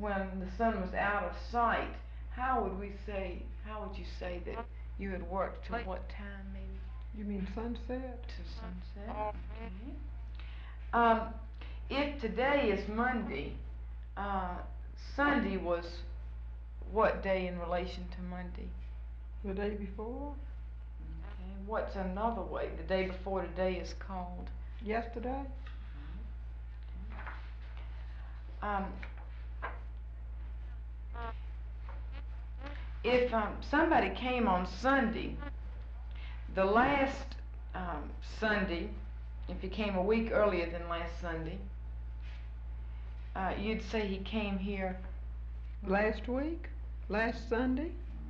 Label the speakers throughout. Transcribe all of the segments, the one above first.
Speaker 1: when the sun was out of sight, how would you say that you had worked till what time maybe?
Speaker 2: You mean sunset?
Speaker 1: To sunset. Okay. Um, if today is Monday, Sunday was what day in relation to Monday?
Speaker 2: The day before?
Speaker 1: Okay. What's another way? The day before today is called?
Speaker 2: Yesterday?
Speaker 1: Um, if somebody came on Sunday, the last Sunday, if he came a week earlier than last Sunday, you'd say he came here
Speaker 2: Last week? Last Sunday?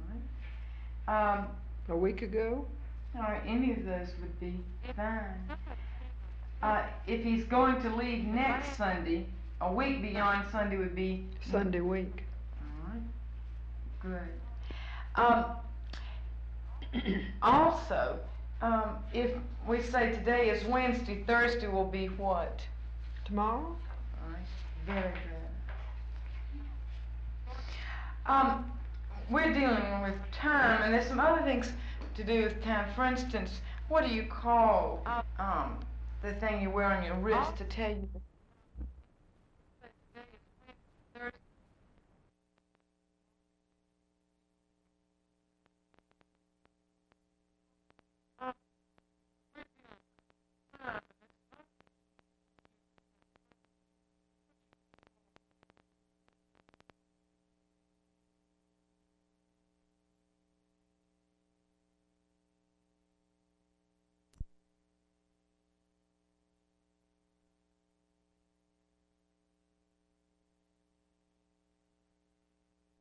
Speaker 2: A week ago?
Speaker 1: Any of those would be fine. If he's going to leave next Sunday, a week beyond Sunday would be
Speaker 2: Sunday week.
Speaker 1: All right. Good. Also, if we say today is Wednesday, Thursday will be what?
Speaker 2: Tomorrow?
Speaker 1: All right. Very good. We're dealing with time, and there's some other things to do with time. For instance, what do you call the thing you wear on your wrist to tell you the